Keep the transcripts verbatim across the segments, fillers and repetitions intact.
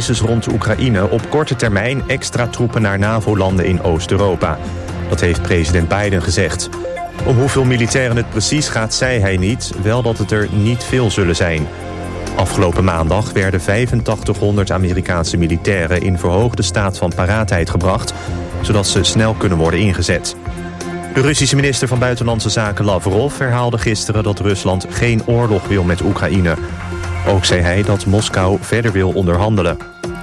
crisis rond Oekraïne op korte termijn extra troepen naar NAVO-landen in Oost-Europa. Dat heeft president Biden gezegd. Om hoeveel militairen het precies gaat, zei hij niet, wel dat het er niet veel zullen zijn. Afgelopen maandag werden vijfentachtighonderd Amerikaanse militairen in verhoogde staat van paraatheid gebracht, zodat ze snel kunnen worden ingezet. De Russische minister van Buitenlandse Zaken Lavrov herhaalde gisteren dat Rusland geen oorlog wil met Oekraïne. Ook zei hij dat Moskou verder wil onderhandelen.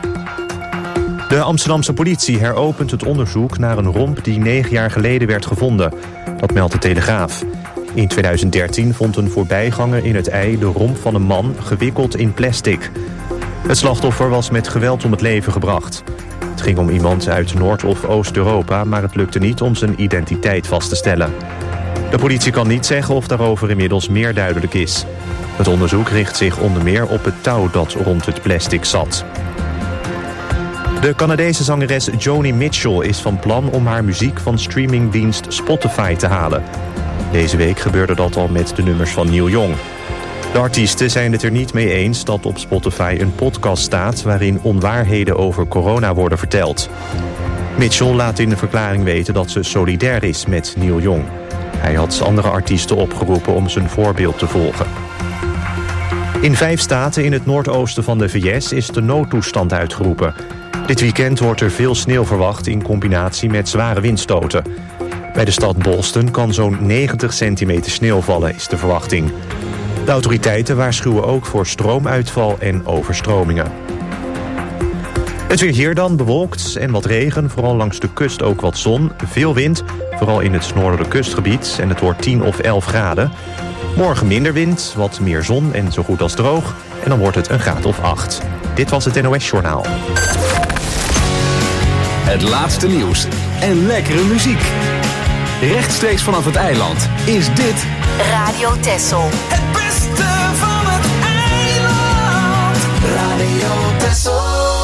De Amsterdamse politie heropent het onderzoek naar een romp die negen jaar geleden werd gevonden. Dat meldt de Telegraaf. In tweeduizend dertien vond een voorbijganger in het IJ de romp van een man gewikkeld in plastic. Het slachtoffer was met geweld om het leven gebracht. Het ging om iemand uit Noord- of Oost-Europa, maar het lukte niet om zijn identiteit vast te stellen. De politie kan niet zeggen of daarover inmiddels meer duidelijk is. Het onderzoek richt zich onder meer op het touw dat rond het plastic zat. De Canadese zangeres Joni Mitchell is van plan om haar muziek van streamingdienst Spotify te halen. Deze week gebeurde dat al met de nummers van Neil Young. De artiesten zijn het er niet mee eens dat op Spotify een podcast staat waarin onwaarheden over corona worden verteld. Mitchell laat in de verklaring weten dat ze solidair is met Neil Young. Hij had andere artiesten opgeroepen om zijn voorbeeld te volgen. In vijf staten in het noordoosten van de V S is de noodtoestand uitgeroepen. Dit weekend wordt er veel sneeuw verwacht in combinatie met zware windstoten. Bij de stad Boston kan zo'n negentig centimeter sneeuw vallen, is de verwachting. De autoriteiten waarschuwen ook voor stroomuitval en overstromingen. Het weer hier dan, bewolkt en wat regen, vooral langs de kust ook wat zon. Veel wind, vooral in het noordelijke kustgebied en het wordt tien of elf graden. Morgen minder wind, wat meer zon en zo goed als droog. En dan wordt het een graad of acht. Dit was het N O S-journaal. Het laatste nieuws en lekkere muziek. Rechtstreeks vanaf het eiland is dit Radio Texel. Het beste van het eiland. Radio Texel.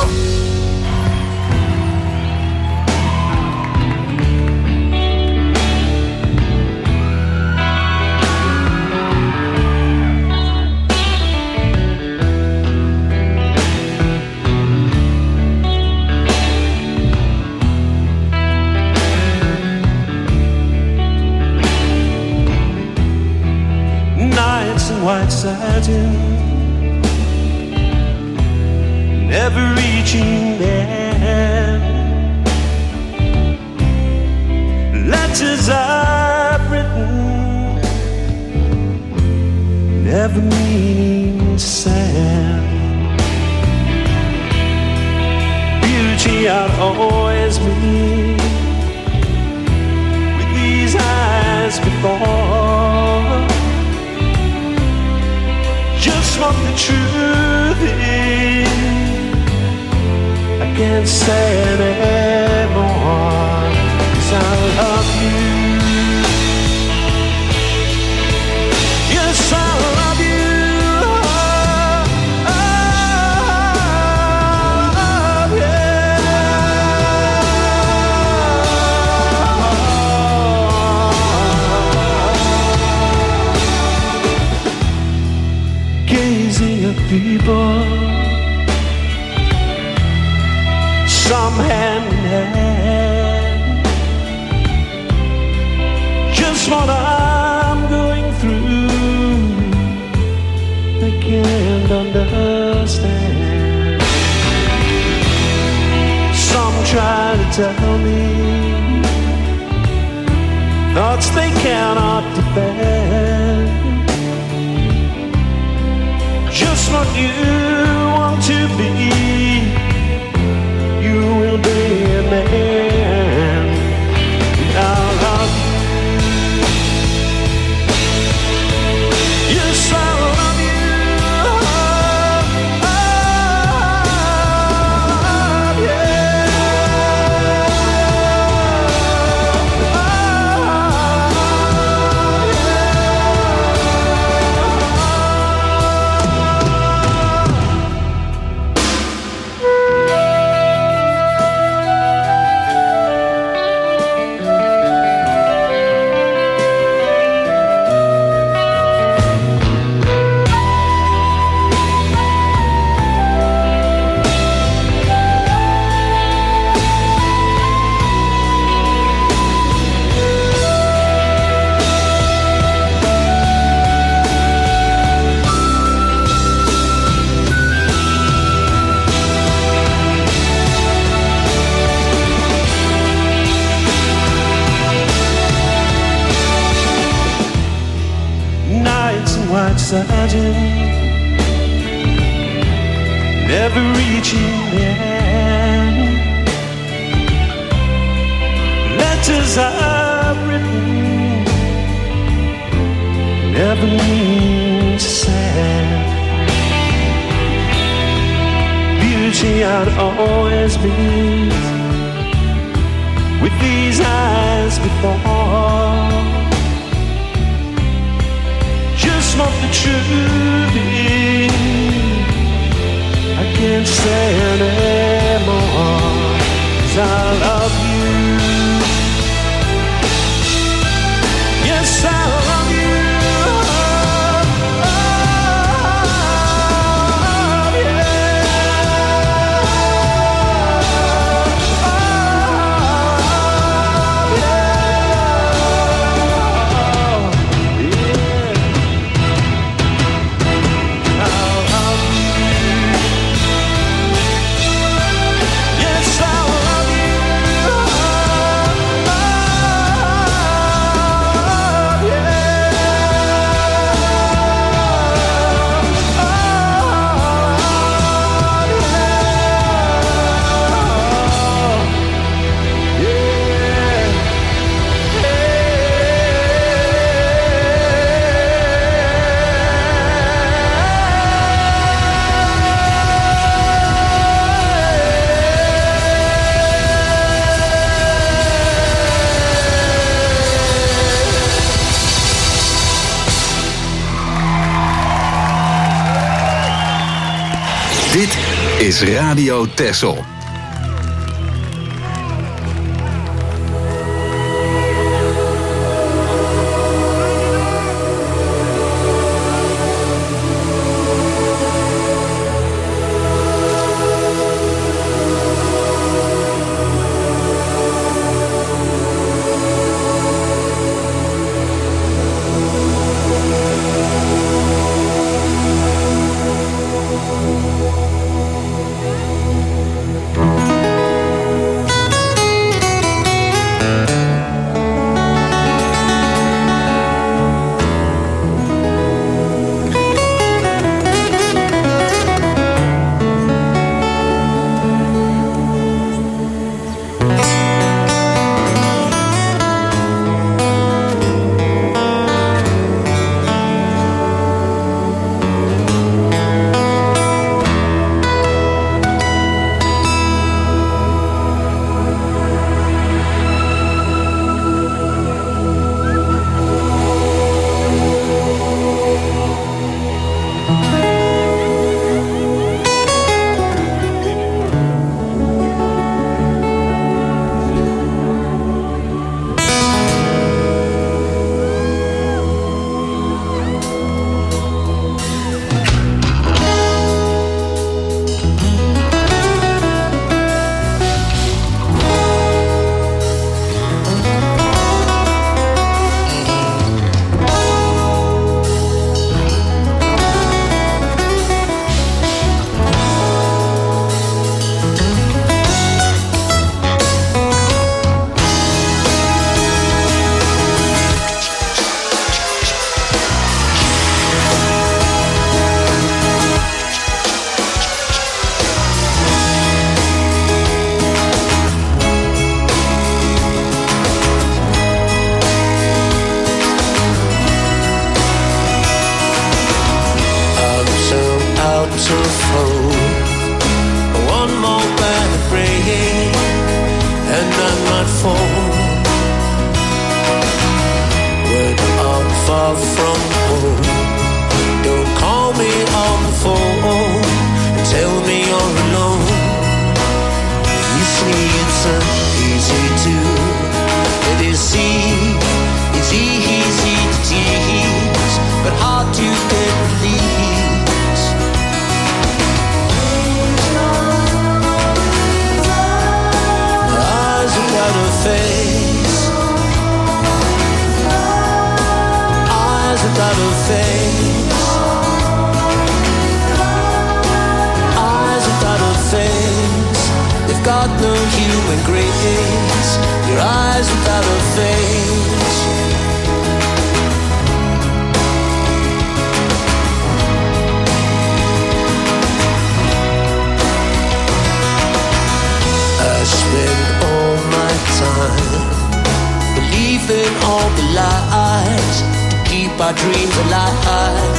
White satin, never reaching there. Letters I've written, never meaning to send. Beauty I'd always meet with these eyes before. Just what the truth is, I can't say anymore, 'cause I love you. Yes, I love you. Oh, oh, yeah. Gazing at people, some hand in hand, just what I'm going through, I can't understand. Some try to tell me thoughts they cannot defend. Just what you want to be, you will be a man. And I'll love you. Yes, I'll love you. Oh, oh, yeah. Oh, yeah. certain, never reaching the end. Letters I've written never mean to send. Beauty I'd always meet with these eyes before. Just what the truth is, I can't say anymore, 'cause I love you. Yes, I love you. Dit is Radio Texel. spend all my time believing all the lies to keep our dreams alive.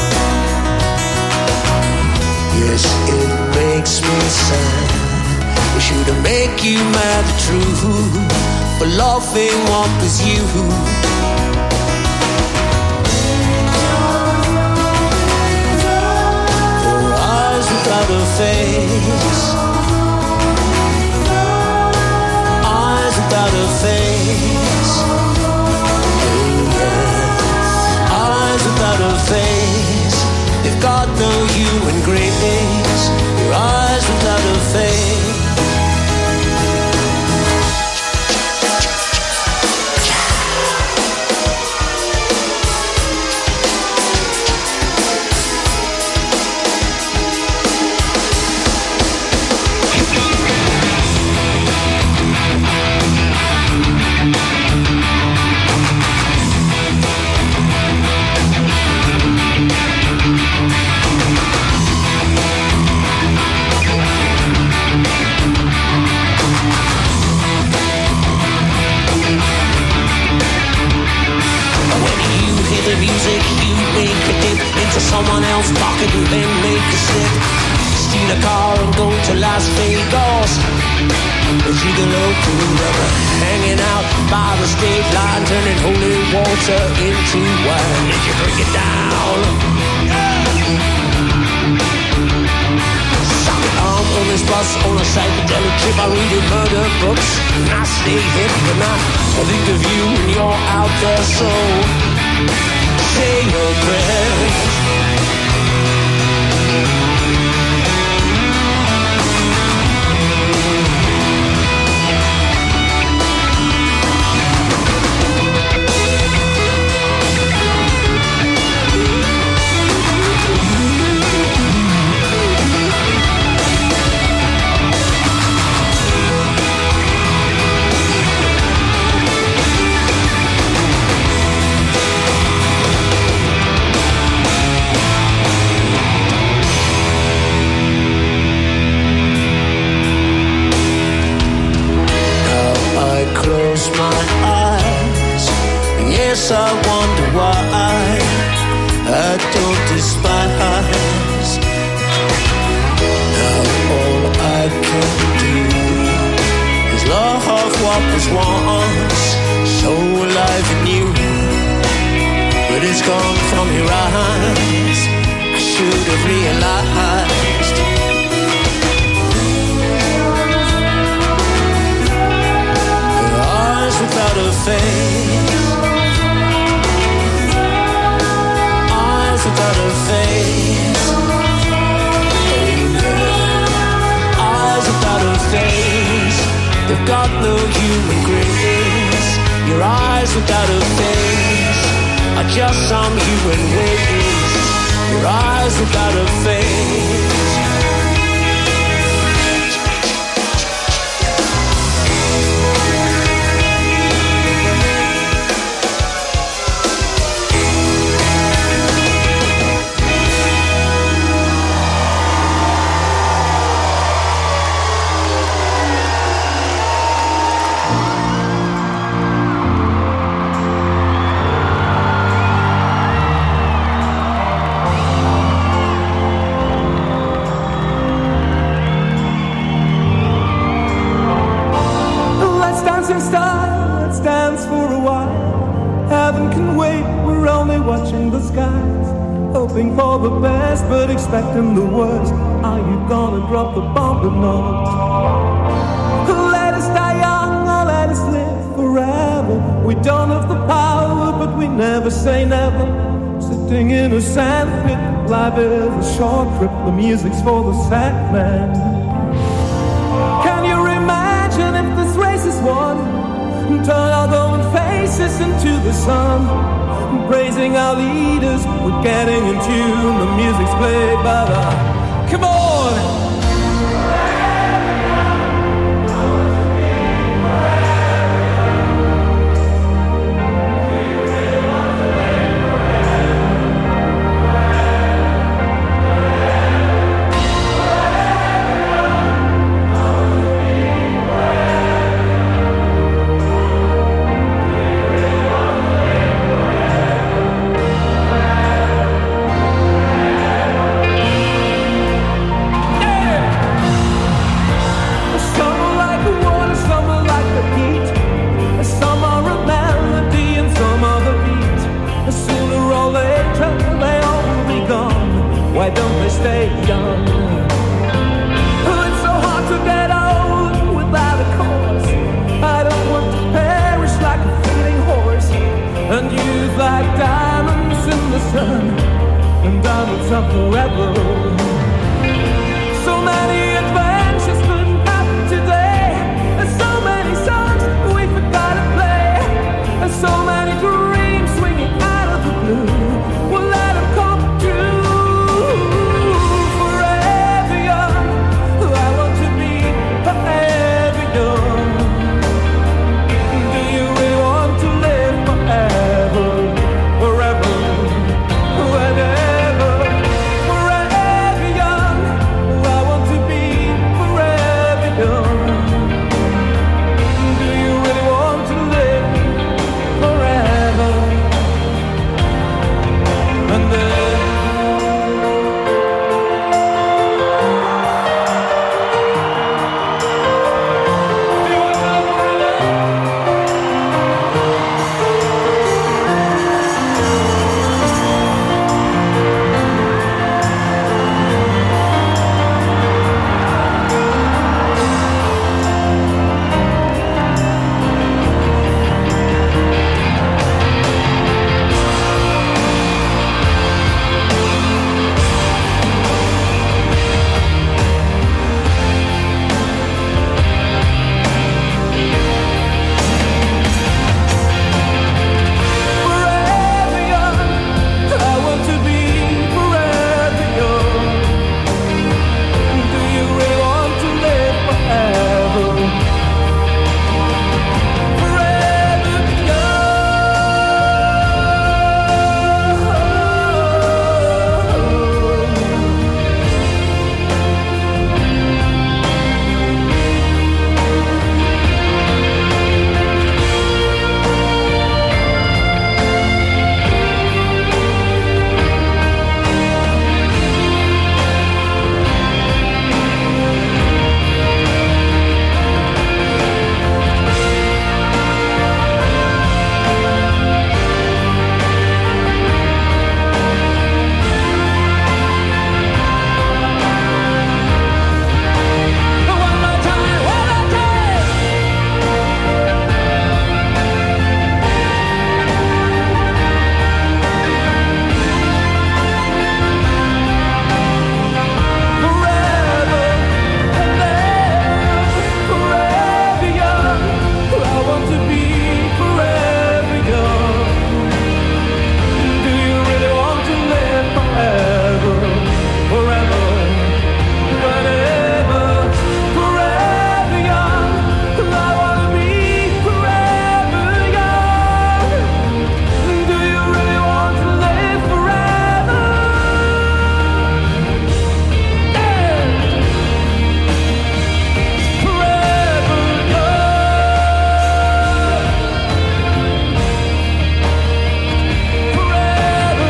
Yes, it makes me sad. It shouldn't make you mad, the truth, for loving one with you. For eyes without a face, eyes without a face, oh yeah. Eyes without a face, they've got no human grace. Your eyes without a face. Someone else's pocket and then make a slip. Steal a car and go to Las Vegas. A gigolo forever, hanging out by the state line, turning holy water into wine. Did you drink it down? Solid arm on this bus on a psychedelic trip. I read in murder books and I stay hip and I think of you and you're out there, so say your prayers. I wonder why I don't despise. Now all I can do is love what was once so alive and new, but it's gone from your eyes. I should have realized. Her eyes without a face, without a face, oh yeah. Eyes without a face, they've got no human grace. Your eyes without a face are just some human ways. Your eyes without a face. Hoping for the best, but expecting the worst. Are you gonna drop the bomb or not? Let us die young or let us live forever. We don't have the power, but we never say never. Sitting in a sandpit, life is a short trip. The music's for the sad man. Can you imagine if this race is won? Turn our glowing faces into the sun. Praising our leaders, we're getting in tune. The music's played by the... Come on! stay young. Oh, it's so hard to get old without a cause. I don't want to perish like a fleeting horse, and youth like diamonds in the sun, and diamonds are forever. So many adventures couldn't happen today, and so many songs we forgot to play, and so many dreams swinging out of the blue. We'll let them come true. Forever young, I want to be forever young. Do you really want to live forever, forever, whenever? Forever young, I want to be forever young. Do you really want to live forever? And then forever young, I want to be forever young. Do you really want to live forever? Forever one more time, one more time. Forever and ever, forever young, I want to be forever young. Do you really want to live forever, forever, whatever? Forever young, I want to be forever young. Do you really want to live forever? Yeah. Forever young. Forever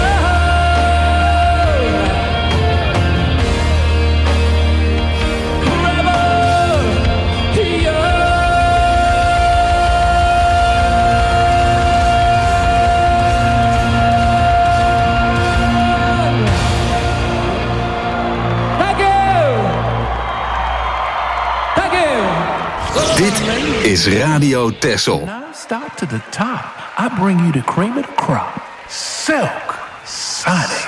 Thank you. Thank you. Dit is Radio Texel. Now stop to the top. I bring you the cream of the crop. Silk Sonic.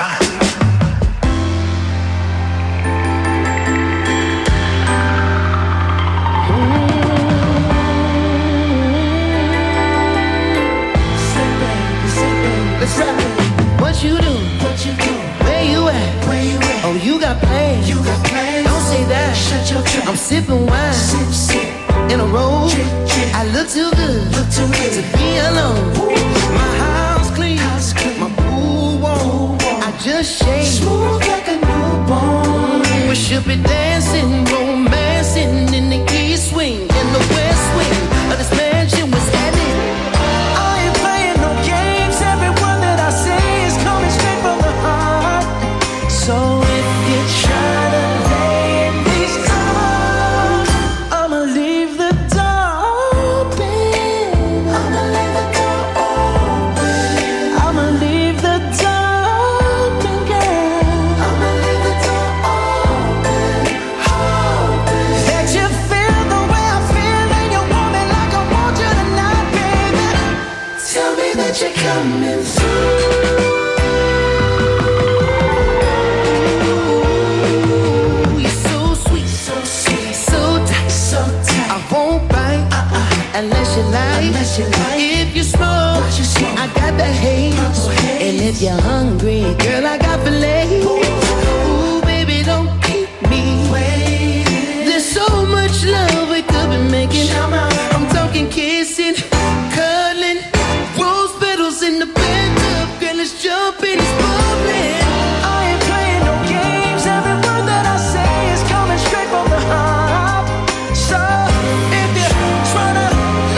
Let's rap it. What you do? What you do? Where you at? Where you at? Oh, you got plans. You got plans. Don't say that. Shut your trap. I'm sipping wine. Sip, sip. In a row. Drip, drip. I look too good. Look too good to be alone. Ooh. My house clean. House clean. My pool warm. I just shake. Smooth like a newborn. We should be dancing, romancing in the east swing, in the west wing of this mansion was headed. I ain't playing no games. Everyone that I see is coming straight from the heart. So if you try to lay in these arms, I'ma leave the door open. I'ma leave the door open. I'ma leave the door open, girl. I'ma leave the coming through. Unless you like, Unless you like. If you smoke, you smoke, I got the haze. And if you're hungry, girl, I got filet. Ooh, baby, don't keep me waiting. There's so much love we could be making. I'm talking kissing, cuddling, rose petals in the bathtub. Girl, let's jump in, it's bubbling. I ain't playing no games. Every word that I say is coming straight from the heart. So if you're trying to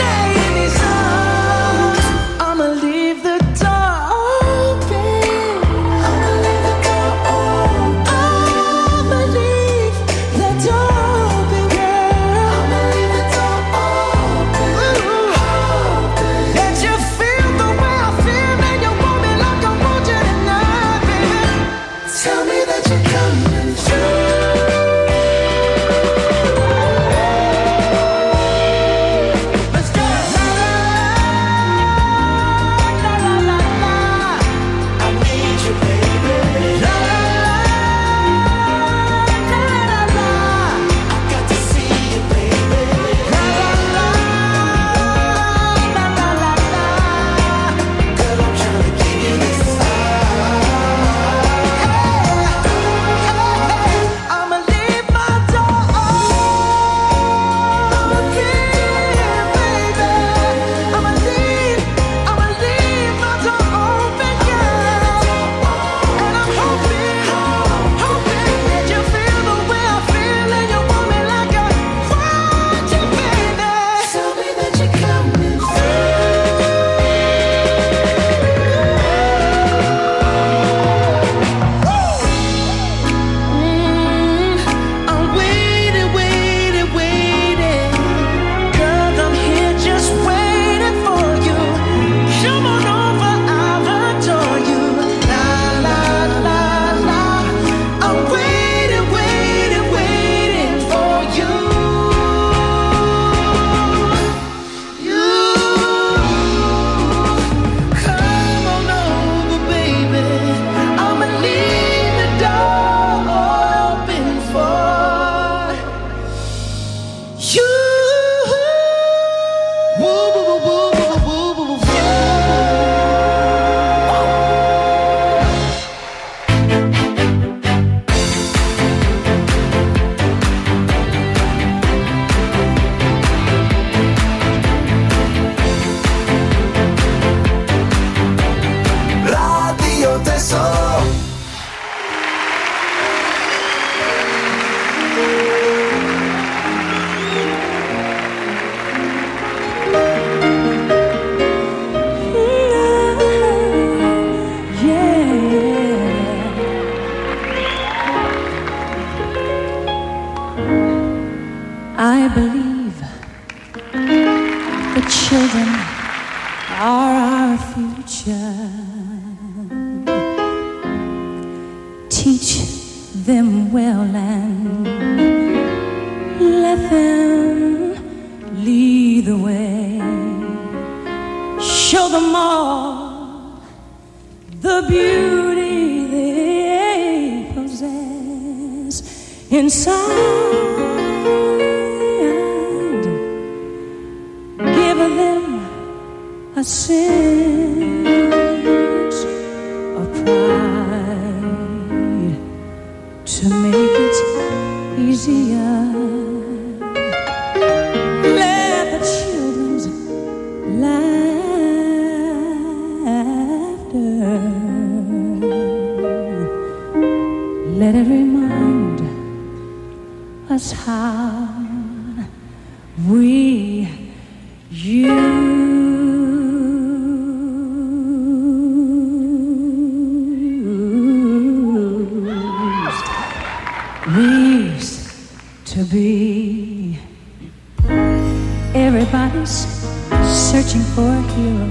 Everybody's searching for a hero.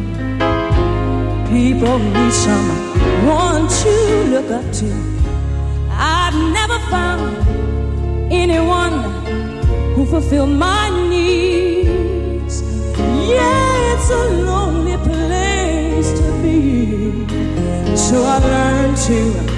People need someone to look up to. I've never found anyone who fulfilled my needs. Yeah, it's a lonely place to be. till I learned to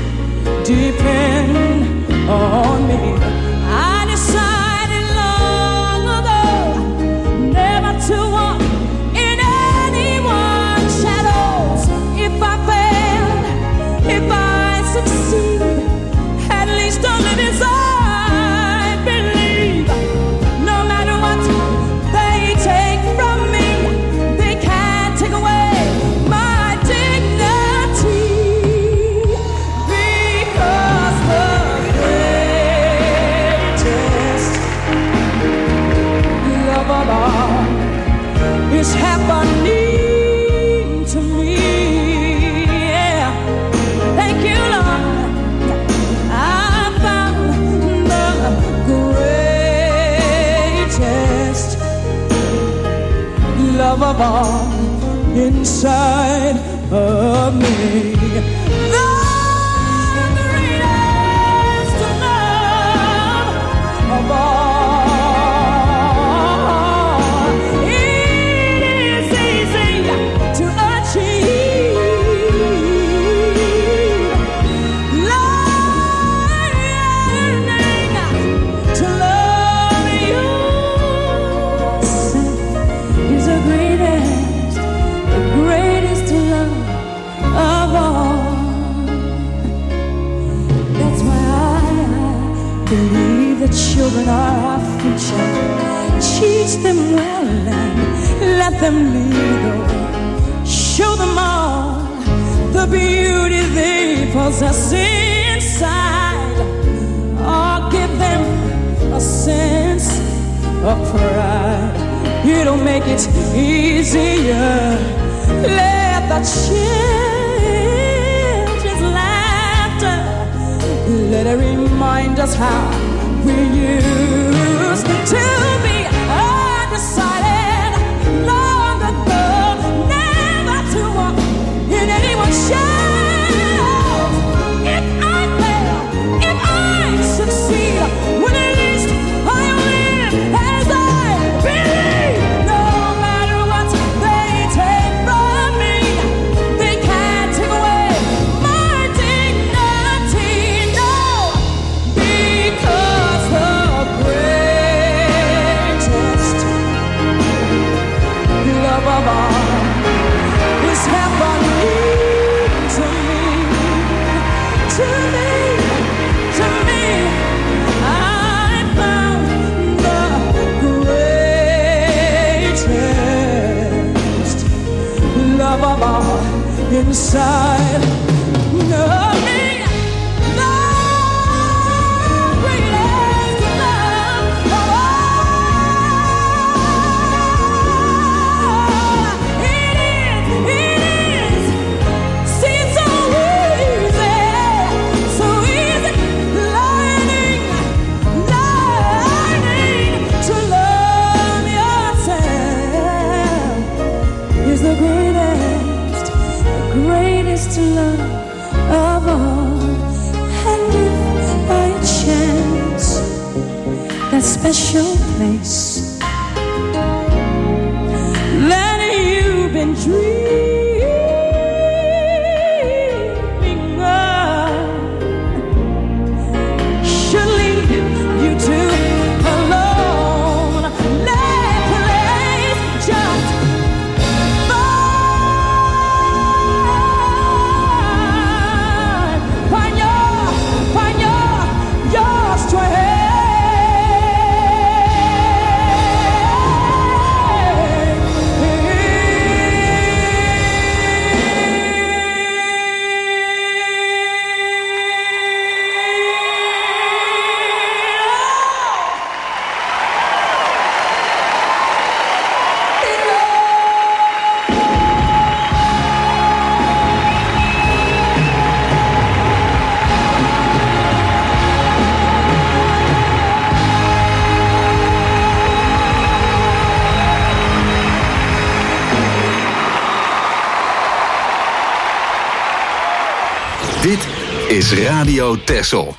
depend on me. I decided long ago never to walk in anyone's shadows. If I fail, if I succeed, at least I'll live as I believe. No matter what they take from me, they can't take away my dignity, because the greatest love of all is happening to me. Yeah. Thank you, Lord. I found the greatest love of all inside of me. The greatest love of all. It is easy to achieve. Learning to love yourself is the greatest, the greatest love of all. That's why I believe that children are our future. Teach them well and let them lead the way. Show them all the beauty they possess inside. Or give them a sense of pride. It'll make it easier. Let the children's laughter, let it remind us how we used to be. I decided long ago never to walk in anyone's shadows. If I fail, if I succeed, well, at least I live as I believe. No matter what they take from me, they can't take away my dignity. No, because the greatest love of all is happening to me, to me, to me. I found the greatest love of all inside of me. The greatest love of all. It is, it is. See, it's so easy, so easy. Learning, learning to love yourself is the greatest, the greatest love of all. And if by chance that special place that you've been dreaming of should lead you to a lonely place, just find, find your, find your, your strength. Dit is Radio Texel.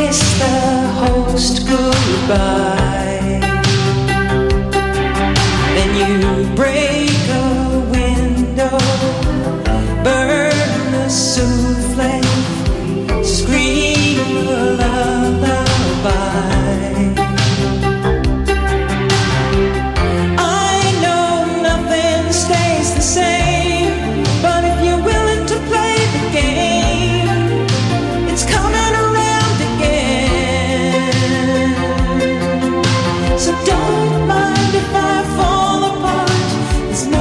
kiss the host goodbye. Then you break a window, burn the souffle, scream a lullaby. I know nothing stays the same, but if you're willing to play the game, it's coming around again. So don't mind if I fall apart. There's no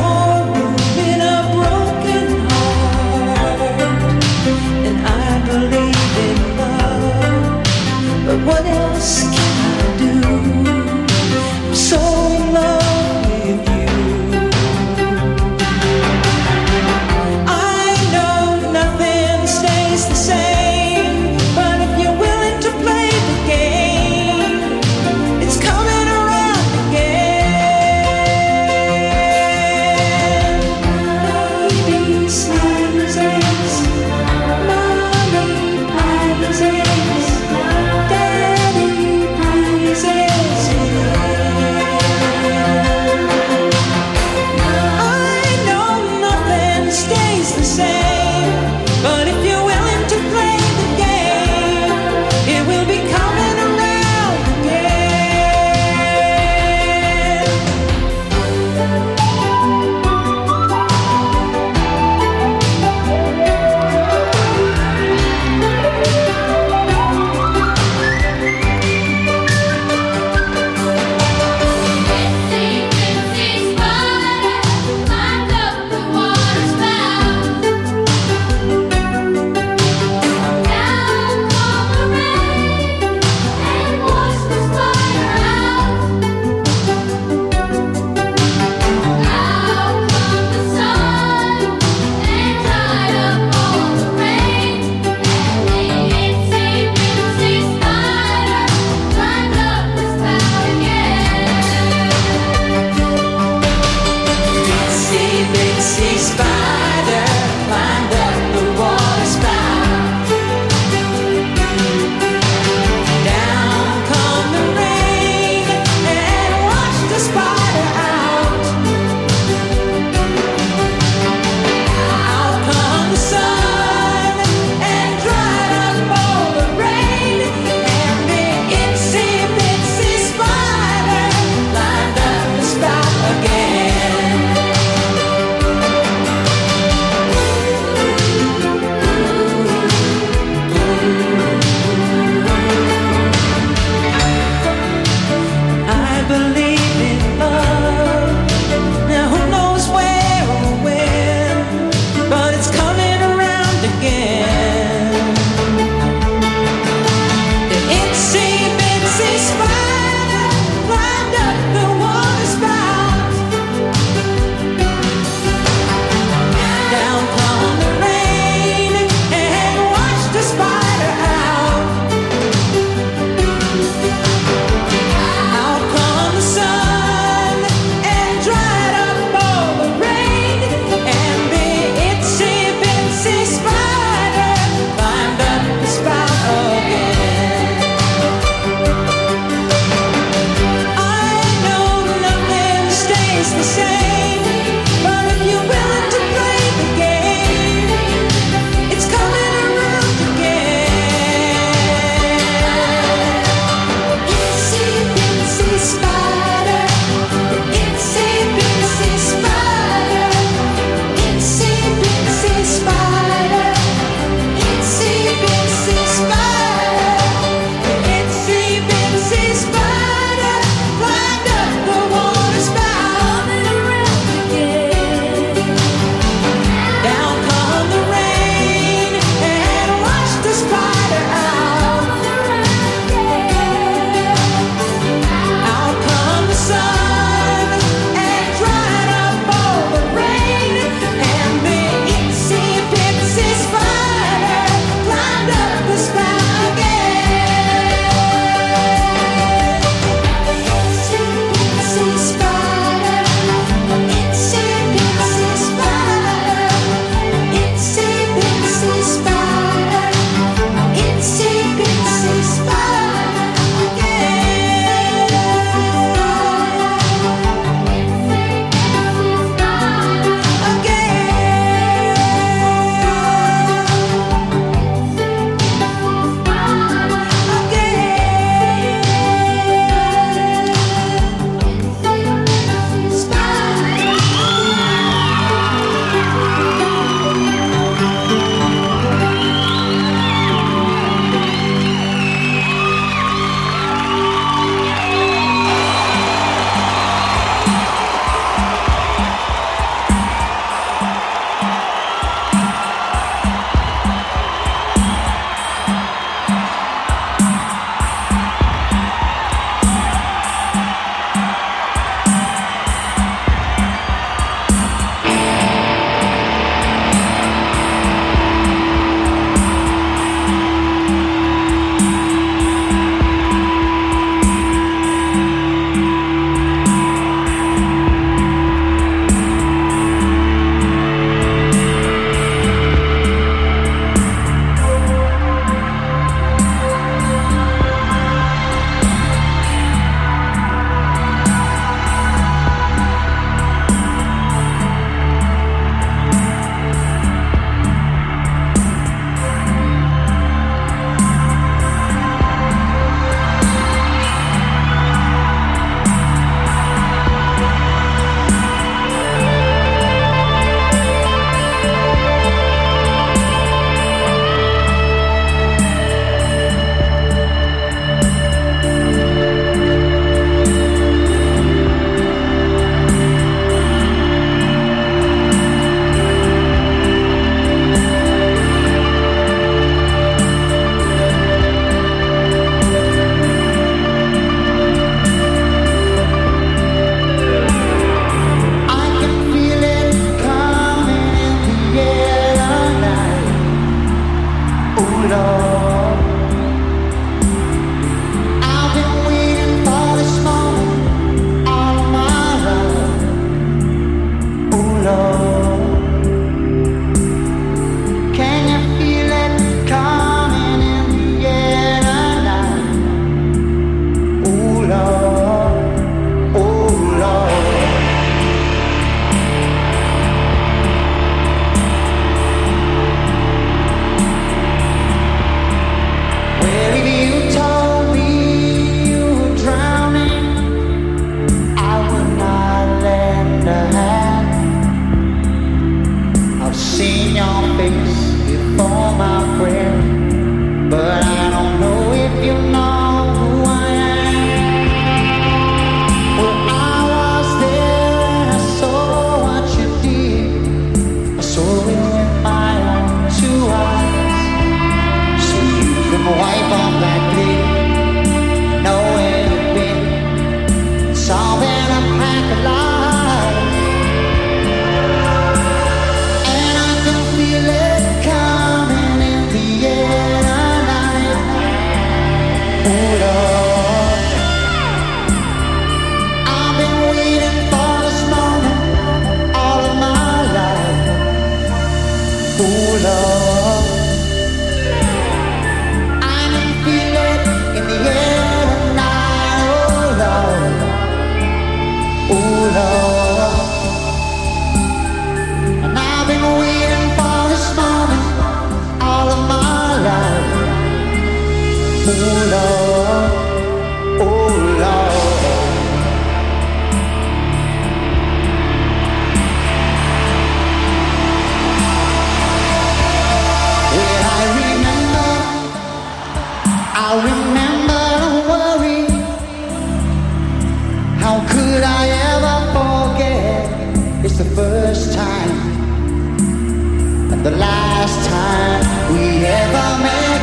the last time we ever met.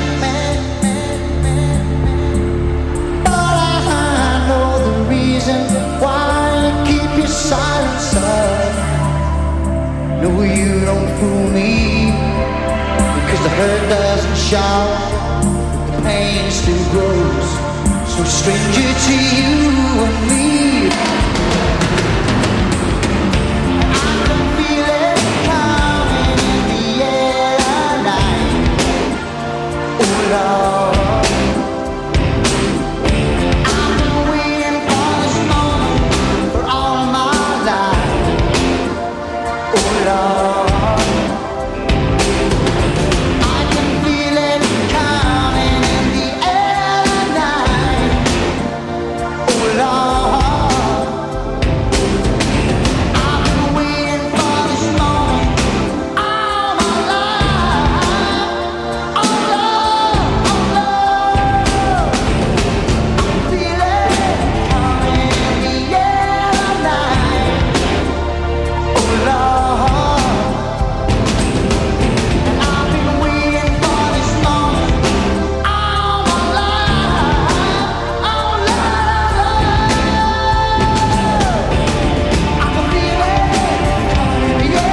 But I know the reason why you keep your silence up. No, you don't fool me, because the hurt doesn't shout, the pain still grows. So stranger to you and me, I can feel it coming in the air at night. Oh Lord, I've been waiting for this moment for all of my life. Oh Lord, I can feel it coming in the air at night. Oh Lord, I've been waiting for this moment all my life. Oh Lord, oh Lord, I feel it coming in the air at night. Oh Lord, I've been waiting for this moment all my life. Oh Lord, I can feel it coming in the air.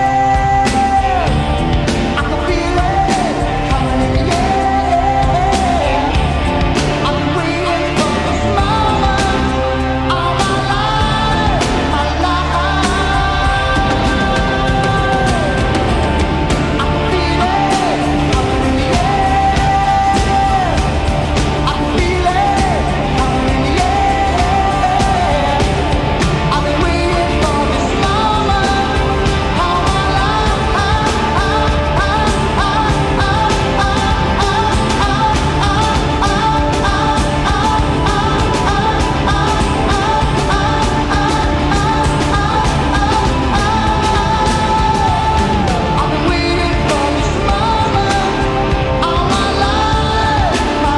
I can feel it coming in the air. I've been waiting for this moment all my life, my life. I can feel it coming in the air. I can feel it coming in the air. I've been waiting for this moment all my I've been waiting for this moment all my life, my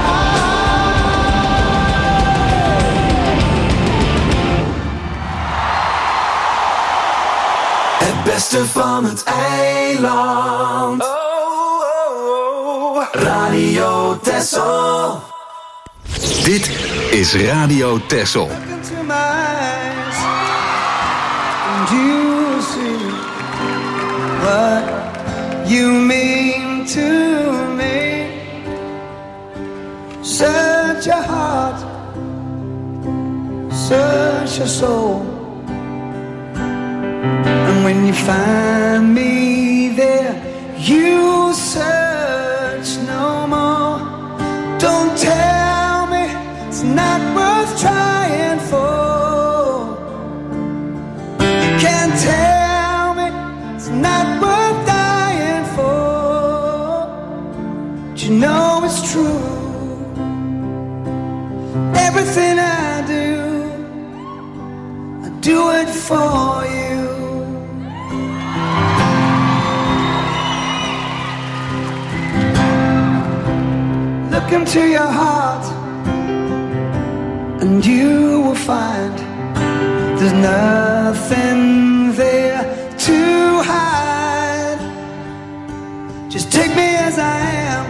life. Het beste van het eiland. Oh, oh, oh. Radio Texel. Dit is Radio Texel. Look into my eyes, and you will see what you mean to me. Search your heart, search your soul, and when you find me there, you search no more. Don't tell me it's not worth trying for. You can't tell me it's not worth dying for. But you know it's true. Everything I do, I do it for you. Look into your heart, and you will find there's nothing there to hide. Just take me as I am,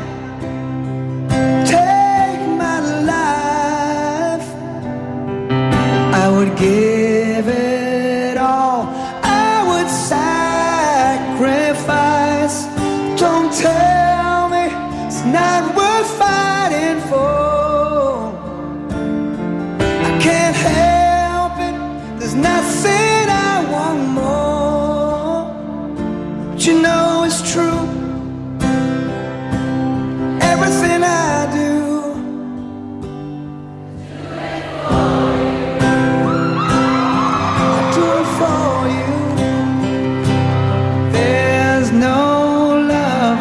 take my life. I would give it all, I would sacrifice. Don't tell me it's not worth fighting for. I can't help it, there's nothing I want more. But you know it's true. Everything I do, I do it for you. There's no love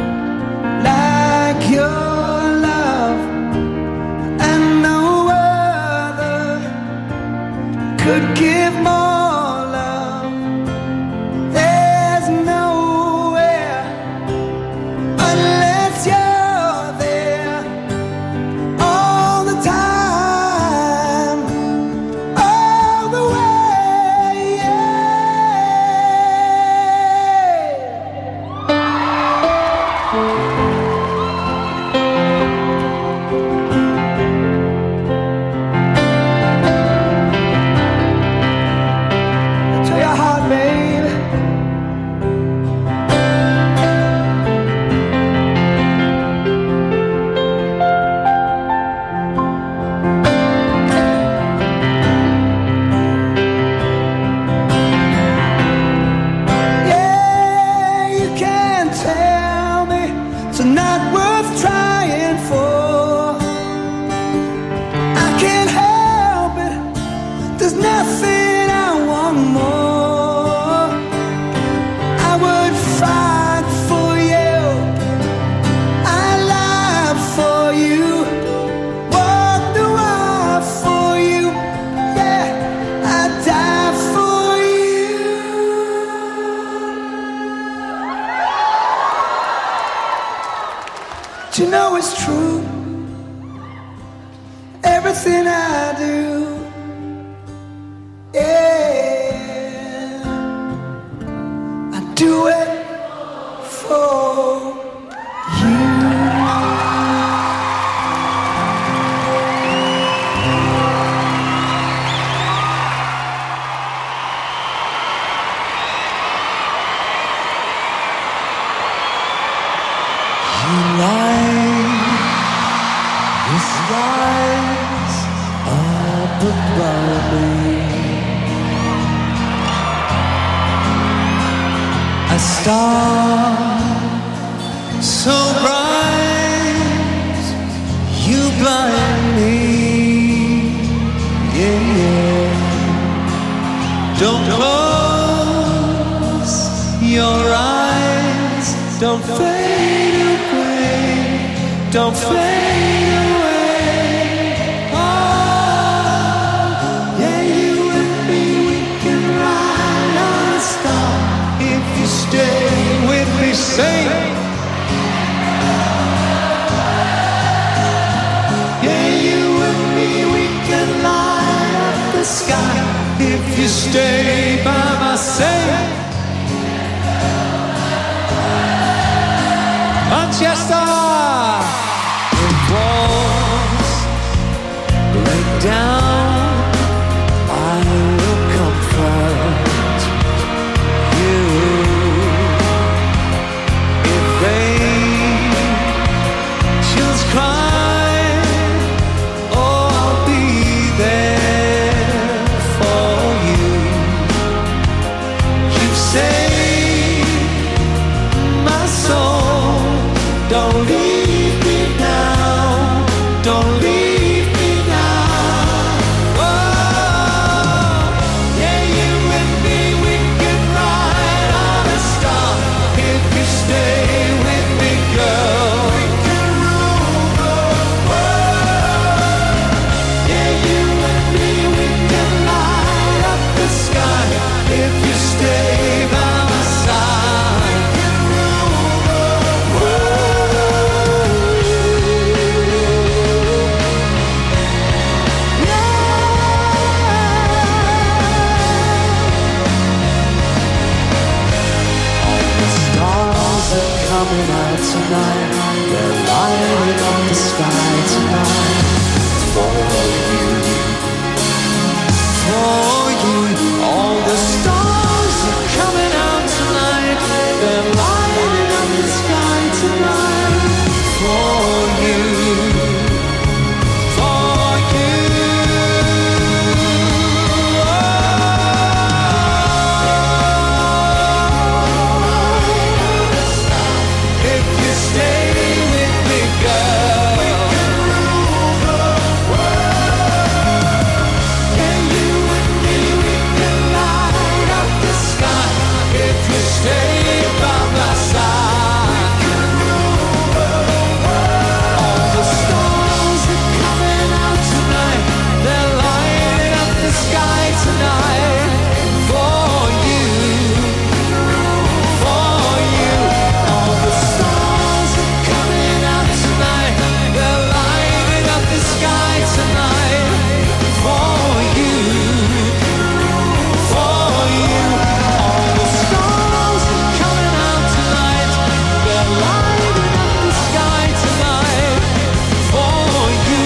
like your love, and no other could give more love. There's nowhere unless you're there all the time, all the way. Yeah. everything I do. Yeah, I do it for a star so bright, you blind me. Yeah, yeah. Don't close your eyes. Don't fade away. Don't fade away. Oh, yeah, you and me, we can ride on a star if you stay with me. Sing. Yeah, you and me, we can light up the sky if you stay by my side. Manchester, if walls break down, I will comfort you. If angels cry, oh, I'll be there for you. You've saved my soul. Don't leave me now. Don't leave me now. Oh, yeah, you and me, we can ride on a star if you stay with me, girl. We can rule the world. Yeah, you and me, we can light up the sky if you stay by my side. We can rule the world. The stars are coming out tonight. They're lighting up the sky tonight. For you, for you. All the stars are coming out tonight. They're lighting up the sky tonight. For you, for you. If you stay with me, girl, we can rule the world. Yeah, you and me, we can light up the sky. If you stay by my side, we can rule the world. All the stars are coming out tonight. They're lighting up the sky tonight. For you, for you. All the stars are coming out tonight. They're lighting up the sky tonight. For you, for you. All the stars are coming out tonight. They're lighting up the sky tonight. For you,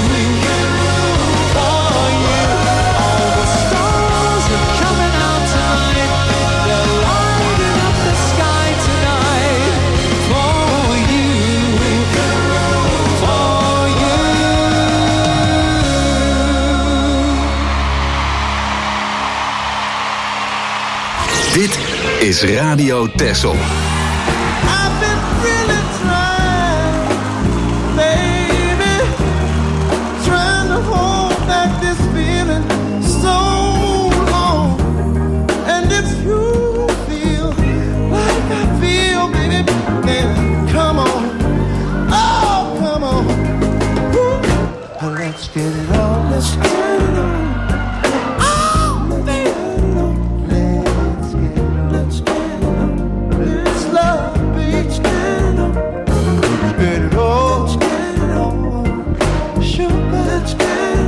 for you. All the stars are coming out tonight. They're lighting up the sky tonight. For you, for you. Dit is Radio Texel. I've been really trying, baby, trying to hold back this feeling so long. And if you feel like I feel, baby, then come on, oh, come on. Woo. Let's get it on, let's get it on. Oh, baby, let's get it, let's get it on. This love, baby, let's get it on. Let's get it on, let's get it on. Sugar, let's get it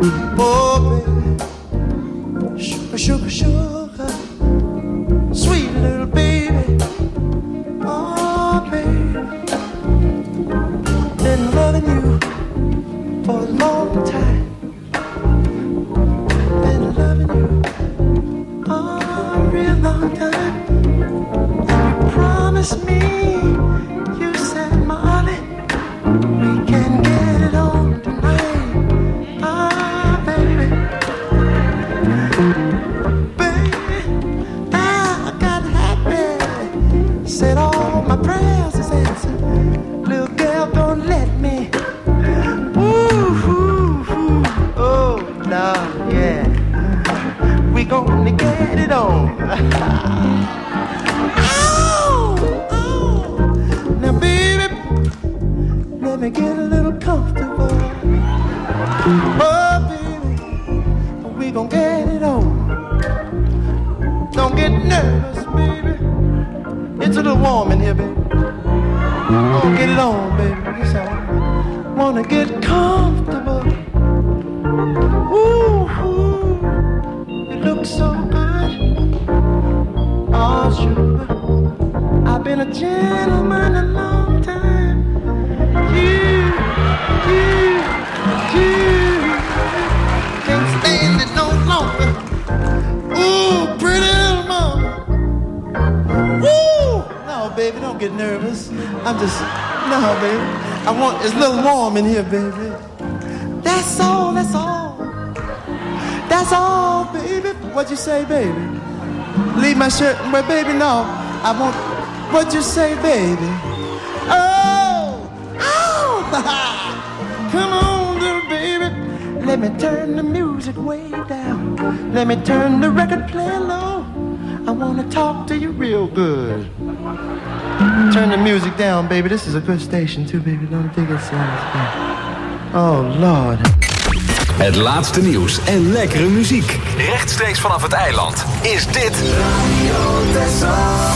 Oh, baby, sugar, sugar, sugar, sweet little baby. Oh, baby, been loving you for a long time. Been loving you oh, a real long time. And you promised me, you said, Molly, we can get it on tonight. Ah, baby, baby, I got happy. Said all my prayers is answered. Little girl, don't let me. Ooh, ooh, ooh. Oh, no, yeah. We gonna get it on. Oh, oh. Now, baby, let me get a little comfortable. Oh, baby, we gon' get it on. Don't get nervous, baby. It's a little warm in here, baby. Oh, get it on, baby. That's all. Wanna get comfortable. Ooh, ooh. You look so good. Oh, sugar. I've been a gentleman a long time. You, you, you. Can't stand it no longer. Ooh, pretty little mama. Woo! No, baby, don't get nervous. I'm just, no, baby. I want, it's a little warm in here, baby. That's all, that's all. That's all, baby. What you say, baby? Leave my shirt, but baby, no. I want, what you say, baby? Oh, oh, come on, little baby. Let me turn the music way down. Let me turn the record player low. I want to talk to you real good. Turn the music down, baby. This is a good station, too, baby. Don't think it's serious. Oh, Lord. Het laatste nieuws en lekkere muziek. Rechtstreeks vanaf het eiland is dit Radio Texel.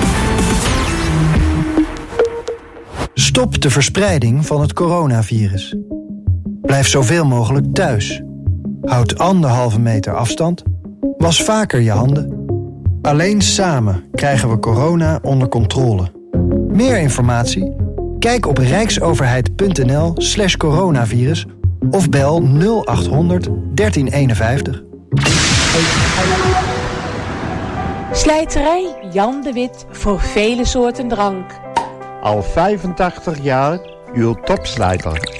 Stop de verspreiding van het coronavirus. Blijf zoveel mogelijk thuis. Houd anderhalve meter afstand. Was vaker je handen. Alleen samen krijgen we corona onder controle. Meer informatie? Kijk op rijksoverheid.nl slash coronavirus of bel nul acht honderd dertien eenenvijftig. Slijterij Jan de Wit voor vele soorten drank. Al vijfentachtig jaar uw topslijter.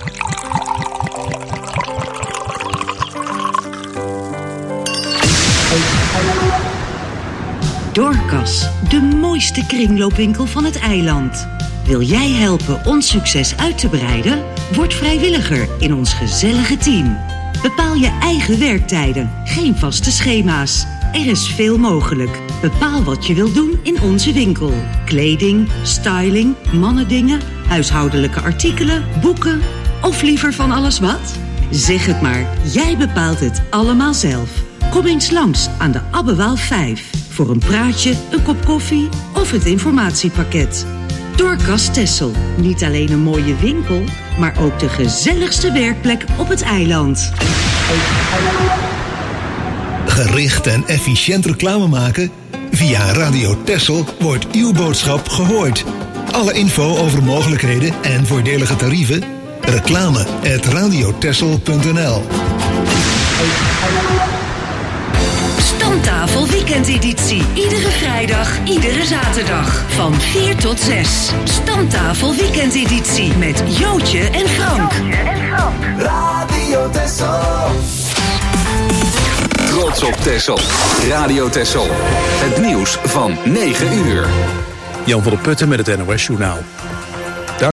Dorcas, de mooiste kringloopwinkel van het eiland. Wil jij helpen ons succes uit te breiden? Word vrijwilliger in ons gezellige team. Bepaal je eigen werktijden, geen vaste schema's. Er is veel mogelijk. Bepaal wat je wilt doen in onze winkel. Kleding, styling, mannendingen, huishoudelijke artikelen, boeken of liever van alles wat? Zeg het maar, jij bepaalt het allemaal zelf. Kom eens langs aan de Abbewaal vijf voor een praatje, een kop koffie of het informatiepakket. Dorcas Texel, niet alleen een mooie winkel, maar ook de gezelligste werkplek op het eiland. Gericht en efficiënt reclame maken? Via Radio Texel wordt uw boodschap gehoord. Alle info over mogelijkheden en voordelige tarieven? Reclame at radiotexel punt n l. Stamtafel weekendeditie. Iedere vrijdag, iedere zaterdag. Van vier tot zes. Stamtafel weekendeditie. Met Jootje en Frank. Jootje en Frank. Radio Texel. Trots op Texel. Radio Texel. Het nieuws van negen uur. Jan van der Putten met het N O S Journaal.